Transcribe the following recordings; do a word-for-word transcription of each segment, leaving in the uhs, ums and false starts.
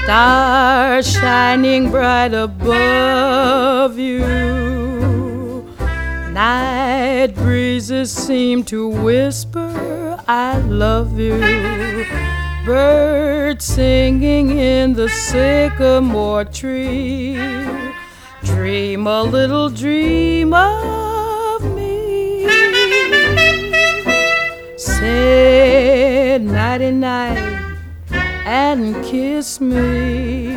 Stars shining bright above you. Night breezes seem to whisper, I love you. Birds singing in the sycamore tree. Dream a little dream of me. Say nighty-night and kiss me.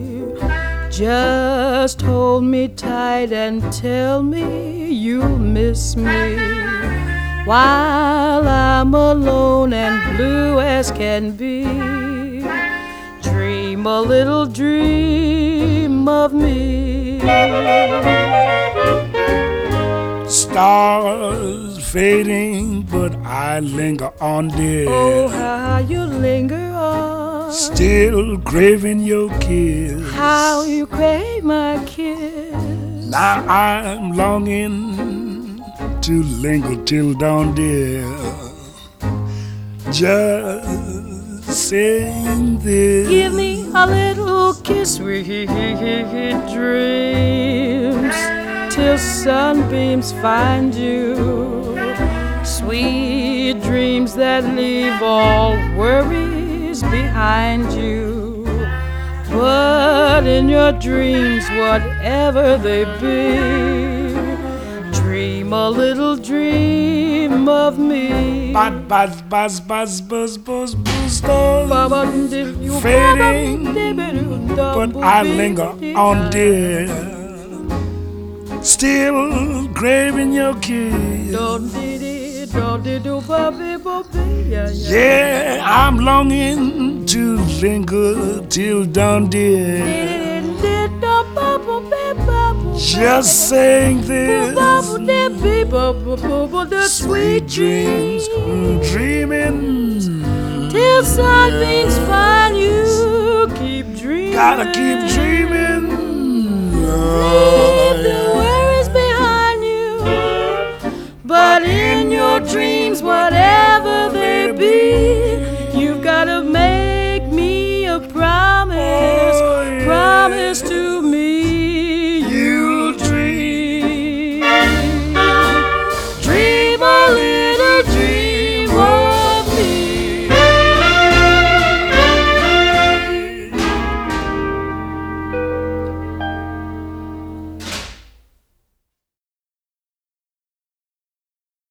Just hold me tight and tell me you'll miss me while I'm alone and blue as can be. Dream a little dream of me. Stars fading, but I linger on, dear. Oh, how you linger on. Still craving your kiss. How you crave my kiss. Now I'm longing to linger till dawn, dear. Just saying this. Give me a little kiss, sweet dreams, till sunbeams find you. Sweet dreams that leave all worries behind you. But in your dreams, whatever they be, dream a little dream of me. Buzz, buzz, buzz, buzz, buzz, buzz, buzz, fading, but I linger on, dear. Still craving your kiss. Yeah, I'm longing to linger till dawn, dear. Just saying this. Sweet dreams, dreaming till sunbeams find you. Keep dreaming. Gotta keep dreaming. Leave the worries behind you. But in your dreams, whatever they be, you've gotta make me a promise. Oh, yeah. Promise to